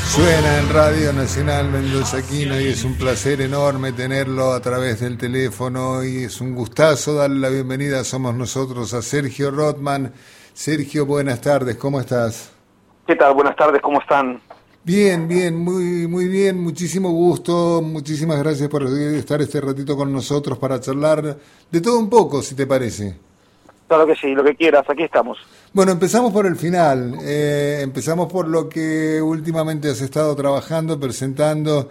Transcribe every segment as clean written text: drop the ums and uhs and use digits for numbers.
Suena en Radio Nacional Mendocino y es un placer enorme tenerlo a través del teléfono y es un gustazo darle la bienvenida, somos nosotros, a Sergio Rothman. Sergio, buenas tardes, ¿cómo estás? ¿Qué tal? Buenas tardes, ¿cómo están? Bien, muy bien, muchísimo gusto, muchísimas gracias por estar este ratito con nosotros para charlar de todo un poco, si te parece. Claro que sí, lo que quieras, aquí estamos. Bueno, empezamos por el final, empezamos por lo que últimamente has estado trabajando, presentando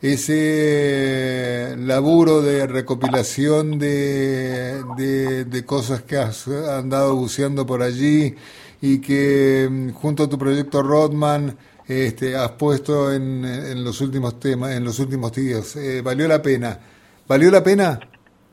ese laburo de recopilación de cosas que has andado buceando por allí y que junto a tu proyecto Rothman has puesto en los últimos temas, en los últimos días. ¿Valió la pena? ¿Valió la pena?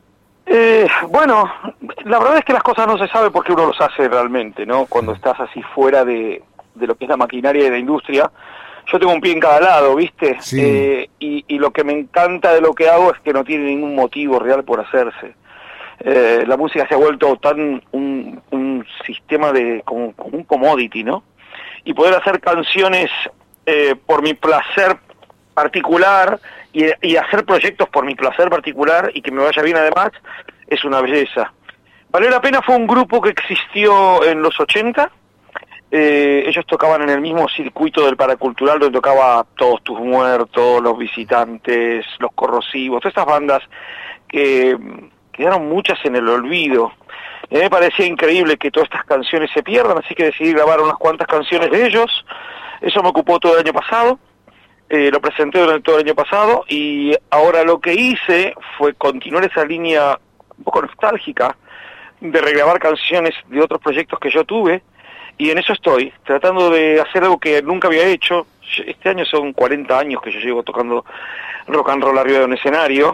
Bueno, la verdad es que las cosas no se sabe porque uno los hace realmente, ¿no? Cuando estás así fuera de lo que es la maquinaria de la industria. Yo tengo un pie en cada lado, ¿viste? Sí. Y lo que me encanta de lo que hago es que no tiene ningún motivo real por hacerse. La música se ha vuelto tan un sistema de como un commodity, ¿no? Y poder hacer canciones por mi placer particular y hacer proyectos por mi placer particular y que me vaya bien además, es una belleza. Valió la pena fue un grupo que existió en los 80, ellos tocaban en el mismo circuito del Paracultural donde tocaba Todos Tus Muertos, Los Visitantes, Los Corrosivos, todas estas bandas que quedaron muchas en el olvido. Y a mí me parecía increíble que todas estas canciones se pierdan, así que decidí grabar unas cuantas canciones de ellos. Eso me ocupó todo el año pasado. Lo presenté durante todo el año pasado y ahora lo que hice fue continuar esa línea un poco nostálgica de regrabar canciones de otros proyectos que yo tuve y en eso estoy, tratando de hacer algo que nunca había hecho. Este año son 40 años que yo llevo tocando rock and roll arriba de un escenario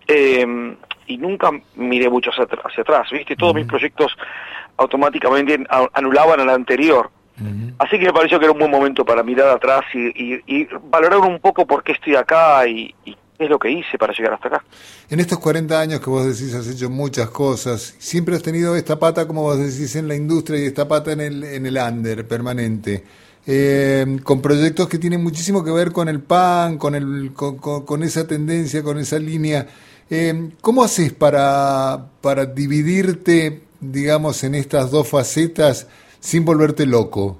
y nunca miré mucho hacia atrás, ¿viste? Todos mis proyectos automáticamente anulaban al anterior. Así que me pareció que era un buen momento para mirar atrás y valorar un poco por qué estoy acá y qué es lo que hice para llegar hasta acá. En estos 40 años que vos decís has hecho muchas cosas, siempre has tenido esta pata, como vos decís, en la industria y esta pata en el under permanente, con proyectos que tienen muchísimo que ver con el punk, con esa tendencia, con esa línea. ¿Cómo haces para dividirte, digamos, en estas dos facetas sin volverte loco?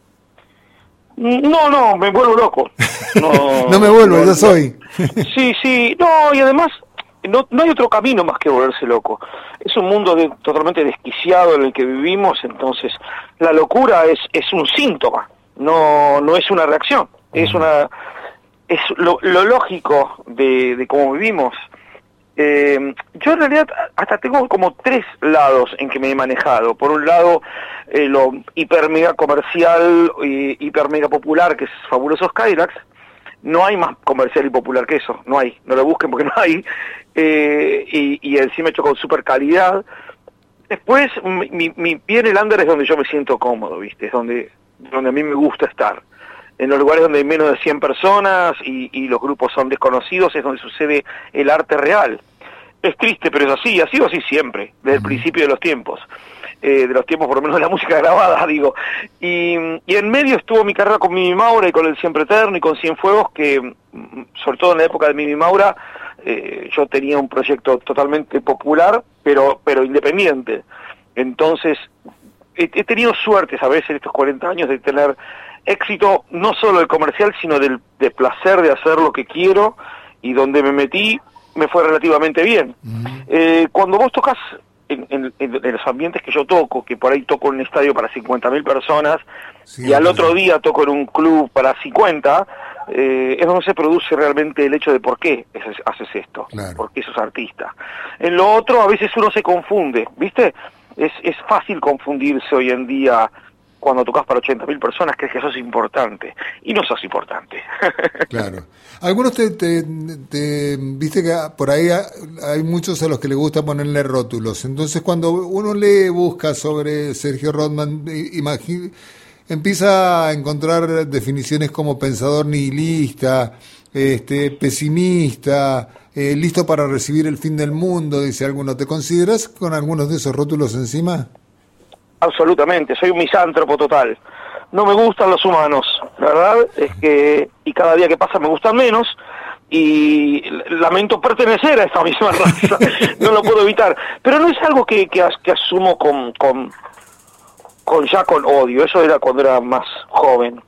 No, me vuelvo loco. No me vuelvo, yo soy. Sí, no, y además no hay otro camino más que volverse loco. Es un mundo totalmente desquiciado en el que vivimos, entonces la locura es un síntoma, no es una reacción, es lo lógico de cómo vivimos. Yo en realidad hasta tengo como tres lados en que me he manejado. Por un lado, lo hiper mega comercial y hiper mega popular, que es Fabulosos Cadillacs. No hay más comercial y popular que eso, no lo busquen porque no hay. Y encima hecho con super calidad. Después, mi pie en el under es donde yo me siento cómodo, ¿viste? Es donde a mí me gusta estar. En los lugares donde hay menos de 100 personas y los grupos son desconocidos es donde sucede el arte real. Es triste, pero es así, ha sido así siempre, desde el principio de los tiempos por lo menos de la música grabada, digo. Y en medio estuvo mi carrera con Mimi Maura y con El Siempre Eterno y con Cienfuegos, que sobre todo en la época de Mimi Maura, yo tenía un proyecto totalmente popular, pero independiente. Entonces, he tenido suerte, ¿sabes?, en estos 40 años de tener éxito, no solo del comercial, sino del placer de hacer lo que quiero, y donde me metí me fue relativamente bien. Cuando vos tocas en los ambientes que yo toco, que por ahí toco en un estadio para 50.000 personas, sí, y al otro día toco en un club para 50, es donde se produce realmente el hecho de por qué haces esto, claro, por qué sos artista. En lo otro a veces uno se confunde, ¿viste? Es fácil confundirse hoy en día. Cuando tocas para 80.000 personas, crees que sos importante, y no sos importante. Claro. Algunos viste que por ahí hay muchos a los que les gusta ponerle rótulos. Entonces, cuando uno busca sobre Sergio Rothman, empieza a encontrar definiciones como pensador nihilista, pesimista, listo para recibir el fin del mundo, dice alguno. ¿Te consideras con algunos de esos rótulos encima? Absolutamente, soy un misántropo total. No me gustan los humanos, la verdad es que, y cada día que pasa me gustan menos, y lamento pertenecer a esta misma raza, no lo puedo evitar, pero no es algo que asumo con odio, eso era cuando era más joven,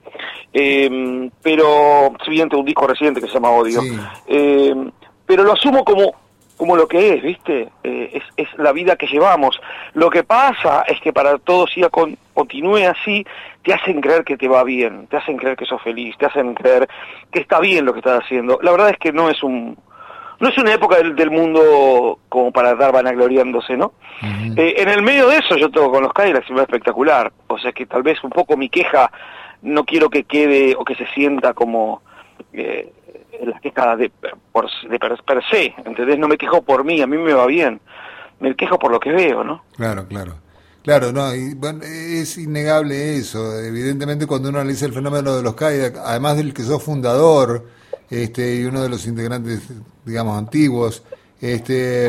pero si bien tengo un disco reciente que se llama Odio, Sí. Pero lo asumo como lo que es, ¿viste? Es la vida que llevamos. Lo que pasa es que para todos continúe así, te hacen creer que te va bien, te hacen creer que sos feliz, te hacen creer que está bien lo que estás haciendo. La verdad es que no es una época del mundo como para andar vanagloriándose, ¿no? Uh-huh. En el medio de eso yo toco con los Cadillacs y me va espectacular. O sea que tal vez un poco mi queja no quiero que quede o que se sienta como la queja per se, ¿entendés? No me quejo por mí, a mí me va bien. Me quejo por lo que veo, ¿no? Claro, claro. Claro, no, y bueno, es innegable eso. Evidentemente, cuando uno analiza el fenómeno de los Cadillacs, además del que sos fundador, y uno de los integrantes, digamos, antiguos, es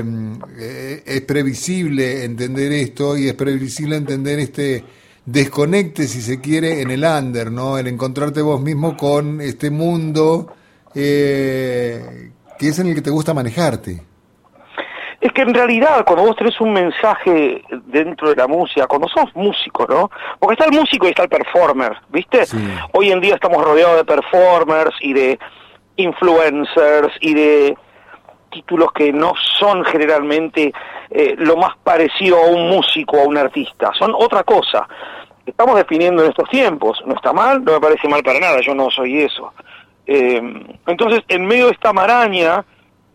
previsible entender esto, y es previsible entender este desconecte, si se quiere, en el under, ¿no? El encontrarte vos mismo con este mundo que es en el que te gusta manejarte. Es que en realidad cuando vos tenés un mensaje dentro de la música, cuando sos músico, ¿no? Porque está el músico y está el performer, ¿viste? Sí. Hoy en día estamos rodeados de performers y de influencers y de títulos que no son generalmente lo más parecido a un músico o a un artista, son otra cosa. Estamos definiendo en estos tiempos, no está mal, no me parece mal para nada, yo no soy eso. Entonces, en medio de esta maraña,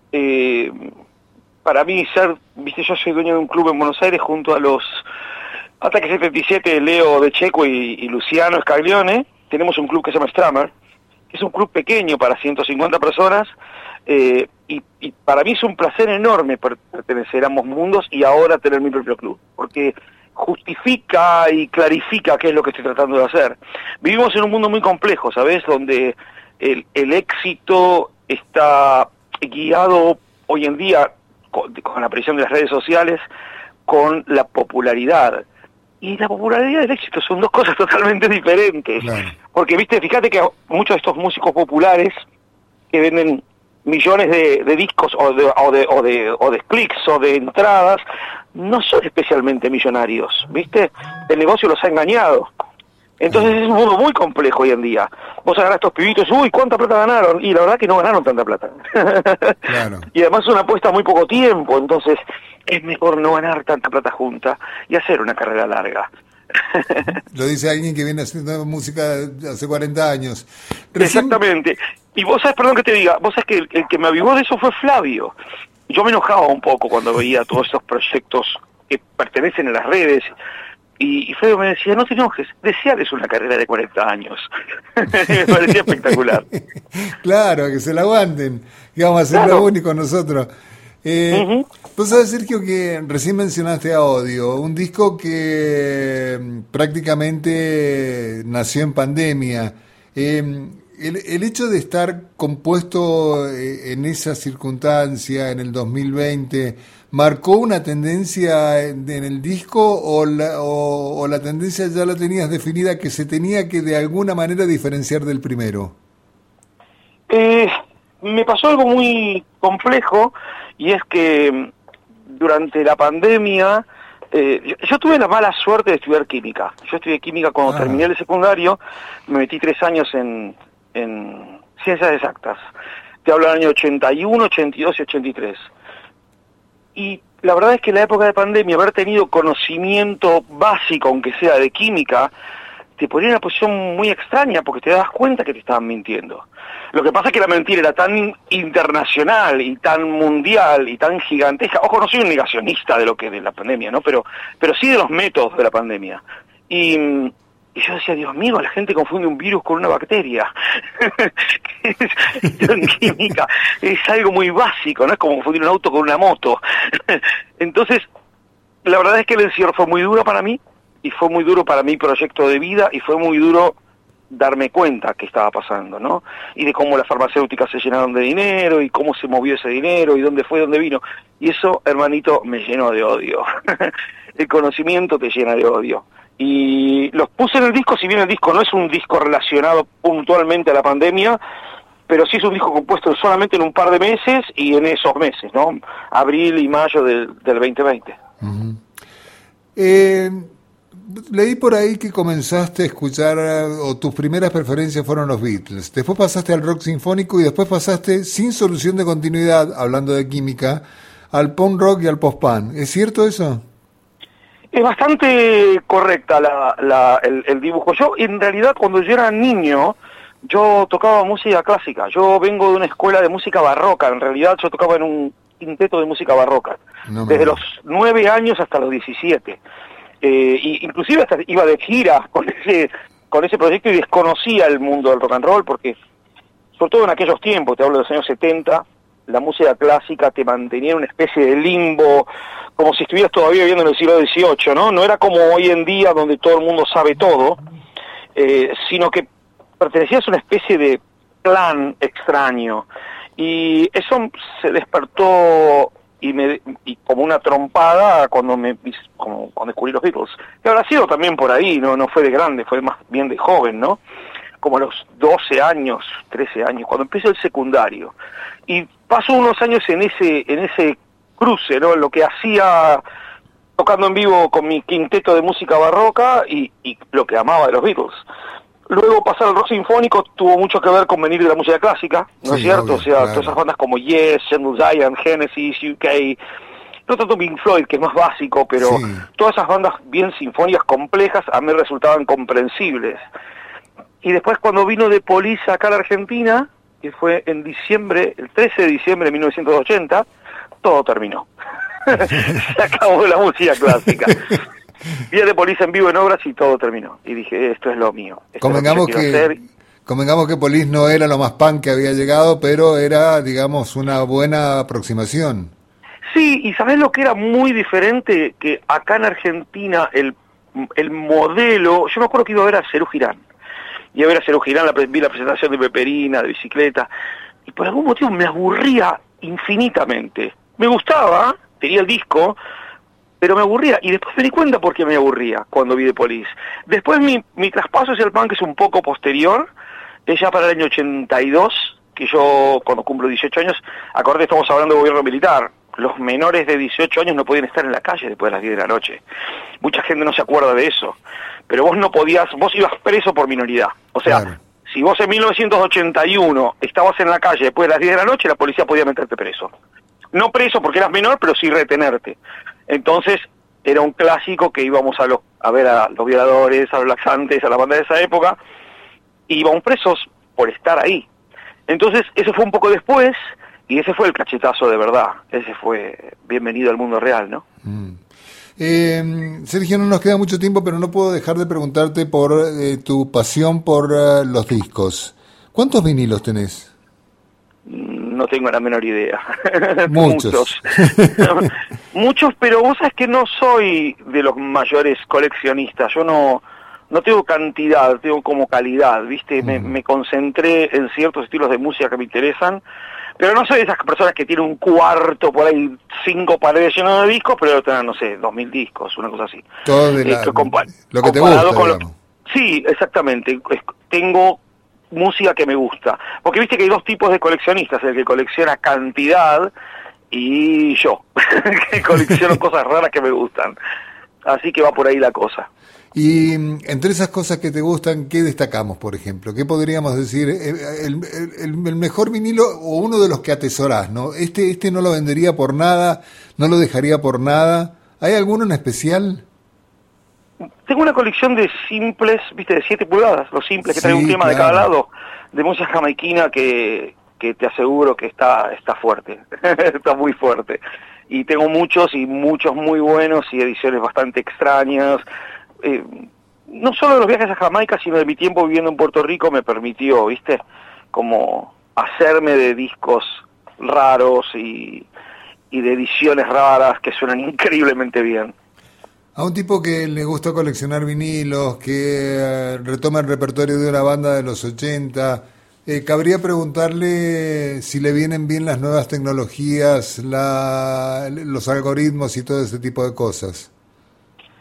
para mí viste, yo soy dueño de un club en Buenos Aires junto a los Ataque 77, Leo De Checo y Luciano Scaglione. Tenemos un club que se llama Strammer, que es un club pequeño para 150 personas, y para mí es un placer enorme pertenecer a ambos mundos y ahora tener mi propio club, porque justifica y clarifica qué es lo que estoy tratando de hacer. Vivimos en un mundo muy complejo, ¿sabes? Donde el éxito está guiado hoy en día con la presión de las redes sociales, con la popularidad. Y la popularidad y el éxito son dos cosas totalmente diferentes. Claro. Porque, viste, fíjate que muchos de estos músicos populares que venden millones de discos o de clics o de entradas, no son especialmente millonarios, ¿viste? El negocio los ha engañado. Entonces es un mundo muy complejo hoy en día. Vos agarrás a estos pibitos, uy, ¿cuánta plata ganaron? Y la verdad que no ganaron tanta plata. Claro. Y además es una apuesta a muy poco tiempo, entonces es mejor no ganar tanta plata junta y hacer una carrera larga. Lo dice alguien que viene haciendo música hace 40 años. Exactamente. Y vos sabés, perdón que te diga, vos sabés que el que me avivó de eso fue Flavio. Yo me enojaba un poco cuando veía todos estos proyectos que pertenecen a las redes. Y Flavio me decía, no te enojes, deseales una carrera de 40 años. Me parecía espectacular. Claro, que se la aguanten, que vamos a ser Claro. lo único nosotros. Vos sabés, Sergio, que recién mencionaste a Odio, un disco que prácticamente nació en pandemia. El hecho de estar compuesto en esa circunstancia, en el 2020, ¿marcó una tendencia en el disco o la tendencia ya la tenías definida, que se tenía que de alguna manera diferenciar del primero? Me pasó algo muy complejo, y es que durante la pandemia yo tuve la mala suerte de estudiar química. Yo estudié química cuando terminé el secundario, me metí 3 años en ciencias exactas. Te hablo del año 81, 82 y 83. Y la verdad es que en la época de pandemia, haber tenido conocimiento básico, aunque sea de química, te ponía en una posición muy extraña, porque te das cuenta que te estaban mintiendo. Lo que pasa es que la mentira era tan internacional y tan mundial y tan gigantesca. Ojo, no soy un negacionista de la pandemia, ¿no? Pero sí de los métodos de la pandemia. Y yo decía, Dios mío, la gente confunde un virus con una bacteria. En química es algo muy básico, no es como confundir un auto con una moto. Entonces, la verdad es que el encierro fue muy duro para mí, y fue muy duro para mi proyecto de vida, y fue muy duro darme cuenta que estaba pasando, ¿no? Y de cómo las farmacéuticas se llenaron de dinero, y cómo se movió ese dinero, y dónde fue, dónde vino. Y eso, hermanito, me llenó de odio. El conocimiento te llena de odio. Y los puse en el disco, si bien el disco no es un disco relacionado puntualmente a la pandemia, pero sí es un disco compuesto solamente en un par de meses y en esos meses, ¿no? Abril y mayo del 2020. Uh-huh. Leí por ahí que comenzaste a escuchar, o tus primeras preferencias fueron los Beatles, después pasaste al rock sinfónico y después pasaste, sin solución de continuidad, hablando de química, al punk rock y al post-punk. ¿Es cierto eso? Es bastante correcta el dibujo. Yo, en realidad, cuando yo era niño, yo tocaba música clásica. Yo vengo de una escuela de música barroca. En realidad, yo tocaba en un quinteto de música barroca. Desde los 9 años hasta los 17. Y inclusive hasta iba de gira con ese proyecto y desconocía el mundo del rock and roll, porque, sobre todo en aquellos tiempos, te hablo de los años 70, la música clásica te mantenía en una especie de limbo, como si estuvieras todavía viviendo en el siglo XVIII, ¿no? No era como hoy en día, donde todo el mundo sabe todo, sino que pertenecías a una especie de clan extraño. Y eso se despertó y como una trompada cuando descubrí los Beatles. Que habrá sido también por ahí, no fue de grande, fue más bien de joven, ¿no? Como a los 12 años, 13 años, cuando empecé el secundario. Y paso unos años en ese cruce, ¿no? Lo que hacía tocando en vivo con mi quinteto de música barroca y lo que amaba de los Beatles. Luego pasar al rock sinfónico tuvo mucho que ver con venir de la música clásica, ¿no es cierto? Obvio, o sea, claro. Todas esas bandas como Yes, Gentle Giant, Genesis, UK, no tanto Pink Floyd, que es más básico, pero sí, todas esas bandas bien sinfónicas complejas a mí resultaban comprensibles. Y después cuando vino The Police acá a la Argentina, que fue en diciembre, el 13 de diciembre de 1980, todo terminó. Se acabó la música clásica. Vi a The Police en vivo en obras y todo terminó. Y dije, esto es lo mío. Convengamos que Police no era lo más punk que había llegado, pero era, digamos, una buena aproximación. Sí, y ¿sabés lo que era muy diferente? Que acá en Argentina el modelo... Yo me acuerdo que iba a ver a Serú Girán. Iba a ver a Serú Girán, vi la presentación de Peperina, de Bicicleta, y por algún motivo me aburría infinitamente. Me gustaba, tenía el disco, pero me aburría, y después me di cuenta por qué me aburría cuando vi The Police. Después mi traspaso hacia el punk es un poco posterior, es ya para el año 82, que yo cuando cumplo 18 años, acordé, estamos hablando de gobierno militar, los menores de 18 años no podían estar en la calle después de las 10 de la noche. Mucha gente no se acuerda de eso, pero vos no podías, vos ibas preso por minoridad. O sea, claro, si vos en 1981 estabas en la calle después de las 10 de la noche, la policía podía meterte preso. No preso porque eras menor, pero sí retenerte. Entonces, era un clásico que íbamos a ver a los violadores, a los laxantes, a la banda de esa época, y íbamos presos por estar ahí. Entonces, eso fue un poco después, y ese fue el cachetazo de verdad. Ese fue bienvenido al mundo real, ¿no? Sergio, no nos queda mucho tiempo, pero no puedo dejar de preguntarte por tu pasión por los discos. ¿Cuántos vinilos tenés? No tengo la menor idea. Muchos. Muchos, pero vos sabés que no soy de los mayores coleccionistas. Yo no tengo cantidad, tengo como calidad, ¿viste? Me concentré en ciertos estilos de música que me interesan, pero no soy de esas personas que tienen un cuarto, por ahí 5 paredes llenas de discos, pero no sé, 2000 discos, una cosa así. Todo de lo que te gusta, sí, exactamente. Tengo música que me gusta, porque viste que hay dos tipos de coleccionistas, el que colecciona cantidad y yo, que colecciono cosas raras que me gustan, así que va por ahí la cosa. Y entre esas cosas que te gustan, ¿qué destacamos, por ejemplo? ¿Qué podríamos decir? El mejor vinilo o uno de los que atesorás, ¿no? Este no lo vendería por nada, no lo dejaría por nada. ¿Hay alguno en especial? Tengo una colección de simples, viste, de 7 pulgadas, los simples que traen un tema, claro, de cada lado, de música jamaiquina que te aseguro que está fuerte, está muy fuerte. Y tengo muchos muy buenos y ediciones bastante extrañas. No solo de los viajes a Jamaica, sino de mi tiempo viviendo en Puerto Rico me permitió, viste, como hacerme de discos raros y de ediciones raras que suenan increíblemente bien. A un tipo que le gusta coleccionar vinilos, que retoma el repertorio de una banda de los 80, cabría preguntarle si le vienen bien las nuevas tecnologías, los algoritmos y todo ese tipo de cosas.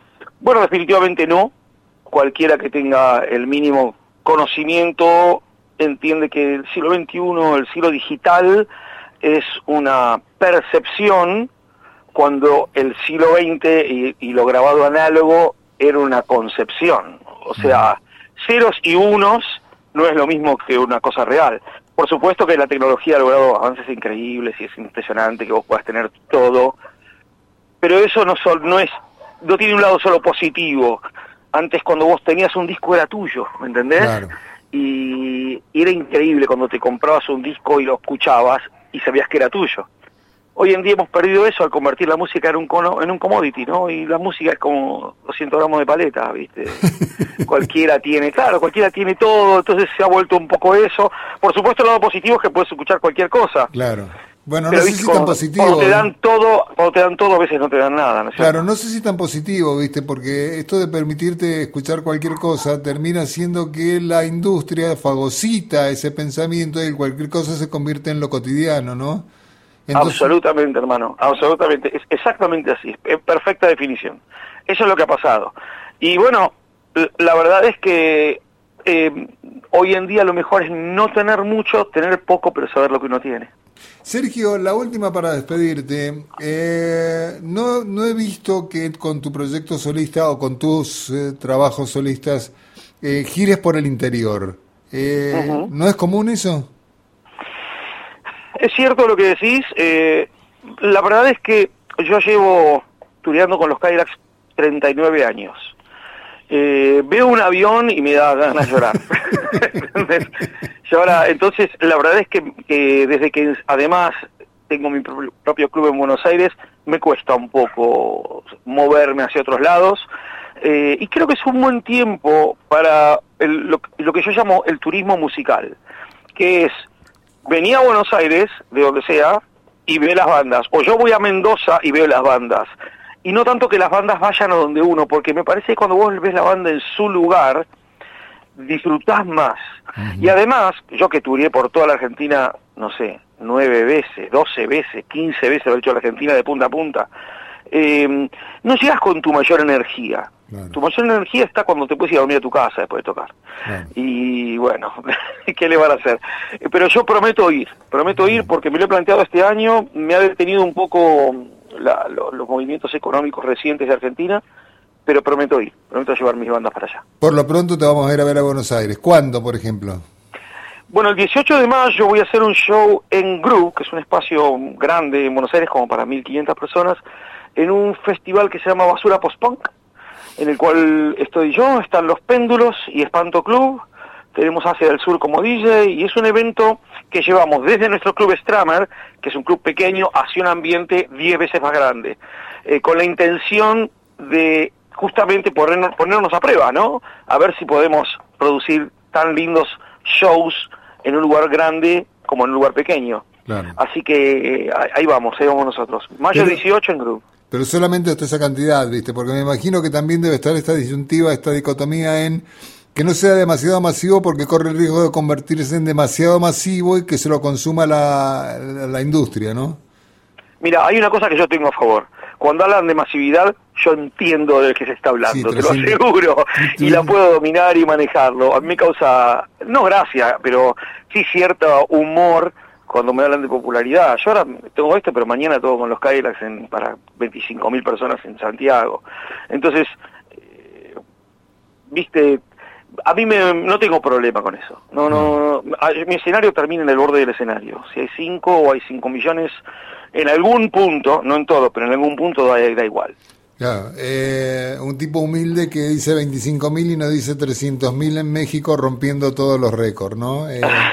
Bueno, definitivamente no. Cualquiera que tenga el mínimo conocimiento entiende que el siglo XXI, el siglo digital, es una percepción, cuando el siglo XX y lo grabado análogo era una concepción. O sea, ceros y unos no es lo mismo que una cosa real. Por supuesto que la tecnología ha logrado avances increíbles y es impresionante que vos puedas tener todo, pero eso no tiene un lado solo positivo. Antes, cuando vos tenías un disco, era tuyo, ¿me entendés? Claro. Y era increíble cuando te comprabas un disco y lo escuchabas y sabías que era tuyo. Hoy en día hemos perdido eso al convertir la música en un commodity, ¿no? Y la música es como 200 gramos de paleta, ¿viste? Cualquiera tiene todo, entonces se ha vuelto un poco eso. Por supuesto, el lado positivo es que puedes escuchar cualquier cosa. Claro. Bueno, pero, no sé si tan positivo. Cuando te dan todo, a veces no te dan nada, ¿no es cierto? Claro, no sé si tan positivo, ¿viste? Porque esto de permitirte escuchar cualquier cosa termina haciendo que la industria fagocita ese pensamiento y cualquier cosa se convierte en lo cotidiano, ¿no? Entonces... Absolutamente, hermano, absolutamente. Es exactamente así, es perfecta definición. Eso es lo que ha pasado. Y bueno, la verdad es que hoy en día lo mejor es no tener mucho, tener poco, pero saber lo que uno tiene. Sergio, la última para despedirte. No he visto que con tu proyecto solista o con tus trabajos solistas gires por el interior. ¿No es común eso? Es cierto lo que decís. La verdad es que yo llevo tureando con los Cadillacs 39 años. Veo un avión y me da ganas de llorar. Entonces, la verdad es que desde que además tengo mi propio club en Buenos Aires, me cuesta un poco moverme hacia otros lados. Y creo que es un buen tiempo para lo que yo llamo el turismo musical, que es venir a Buenos Aires, de donde sea, y ver las bandas. O yo voy a Mendoza y veo las bandas. Y no tanto que las bandas vayan a donde uno, porque me parece que cuando vos ves la banda en su lugar, disfrutás más. Uh-huh. Y además, yo que tureé por toda la Argentina, no sé, 9 veces, 12 veces, 15 veces lo he hecho la Argentina de punta a punta, no llegas con tu mayor energía. Claro. Tu mayor energía está cuando te puedes ir a dormir a tu casa después de tocar. Claro. Y bueno, ¿qué le van a hacer? Pero yo prometo ir porque me lo he planteado este año, me ha detenido un poco los movimientos económicos recientes de Argentina, pero prometo llevar mis bandas para allá. Por lo pronto te vamos a ir a ver a Buenos Aires. ¿Cuándo, por ejemplo? Bueno, el 18 de mayo voy a hacer un show en Groove, que es un espacio grande en Buenos Aires, como para 1.500 personas, en un festival que se llama Basura Post-Punk, en el cual estoy yo, están Los Péndulos y Espanto Club, tenemos Asia del Sur como DJ, y es un evento que llevamos desde nuestro club Stramer, que es un club pequeño, hacia un ambiente 10 veces más grande, con la intención de justamente ponernos a prueba, ¿no? A ver si podemos producir tan lindos shows en un lugar grande como en un lugar pequeño. Claro. Así que ahí vamos nosotros. Mayo 18 en Groove. Pero solamente hasta esa cantidad, ¿viste? Porque me imagino que también debe estar esta disyuntiva, esta dicotomía en que no sea demasiado masivo porque corre el riesgo de convertirse en demasiado masivo y que se lo consuma la industria, ¿no? Mira, hay una cosa que yo tengo a favor. Cuando hablan de masividad, yo entiendo de qué se está hablando, sí, te lo aseguro, y la puedo dominar y manejarlo. A mí me causa, no gracia, pero sí cierto humor cuando me hablan de popularidad. Yo ahora tengo esto, pero mañana todo con los Cadillacs para 25.000 personas en Santiago. Entonces, viste, a mí no tengo problema con eso. No, mi escenario termina en el borde del escenario. Si hay 5 o hay 5 millones, en algún punto, no en todo, pero en algún punto da igual. Claro, un tipo humilde que dice 25.000 y no dice 300.000 en México, rompiendo todos los récords, ¿no?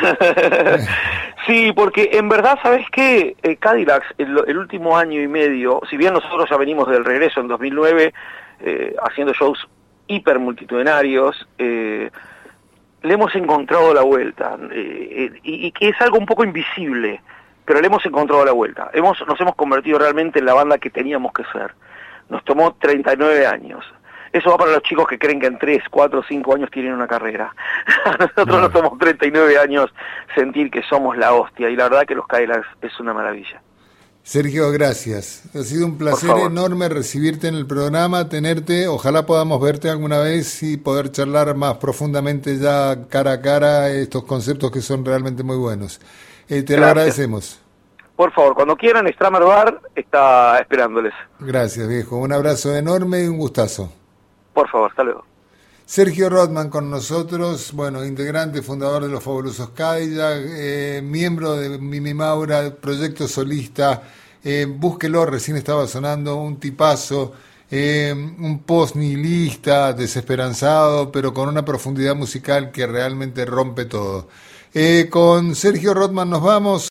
Sí, porque en verdad, ¿sabes qué? Cadillacs, el último año y medio, si bien nosotros ya venimos del regreso en 2009, haciendo shows hiper multitudinarios, le hemos encontrado la vuelta, y que es algo un poco invisible, pero le hemos encontrado la vuelta. Nos hemos convertido realmente en la banda que teníamos que ser. Nos tomó 39 años. Eso va para los chicos que creen que en 3, 4, 5 años tienen una carrera. A nosotros nos tomó 39 años sentir que somos la hostia, y la verdad que los Cadillacs es una maravilla. Sergio, gracias. Ha sido un placer enorme recibirte en el programa, tenerte. Ojalá podamos verte alguna vez y poder charlar más profundamente ya cara a cara estos conceptos que son realmente muy buenos. Te lo agradecemos. Por favor, cuando quieran, Stramer Bar está esperándoles. Gracias, viejo. Un abrazo enorme y un gustazo. Por favor, hasta luego. Sergio Rothman con nosotros, bueno, integrante, fundador de Los Fabulosos Cadillac, miembro de Mimi Maura, proyecto solista, búsquelo, recién estaba sonando, un tipazo, un post-nihilista, desesperanzado, pero con una profundidad musical que realmente rompe todo. Con Sergio Rothman nos vamos.